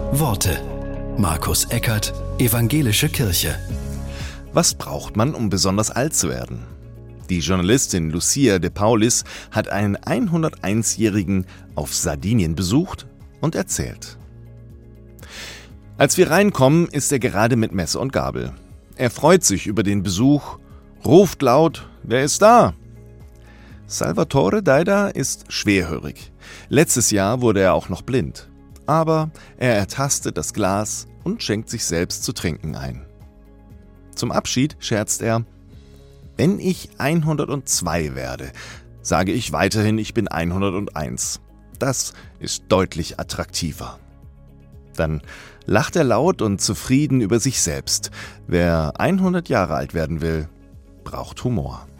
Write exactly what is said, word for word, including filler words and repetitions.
Worte. Markus Eckert, Evangelische Kirche. Was braucht man, um besonders alt zu werden? Die Journalistin Lucia de Paulis hat einen hunderteinjährigen auf Sardinien besucht und erzählt. Als wir reinkommen, ist er gerade mit Messer und Gabel. Er freut sich über den Besuch, ruft laut: Wer ist da? Salvatore Daida ist schwerhörig. Letztes Jahr wurde er auch noch blind. Aber er ertastet das Glas und schenkt sich selbst zu trinken ein. Zum Abschied scherzt er: Wenn ich hundertzwei werde, sage ich weiterhin, ich bin hunderteins. Das ist deutlich attraktiver. Dann lacht er laut und zufrieden über sich selbst. Wer hundert Jahre alt werden will, braucht Humor.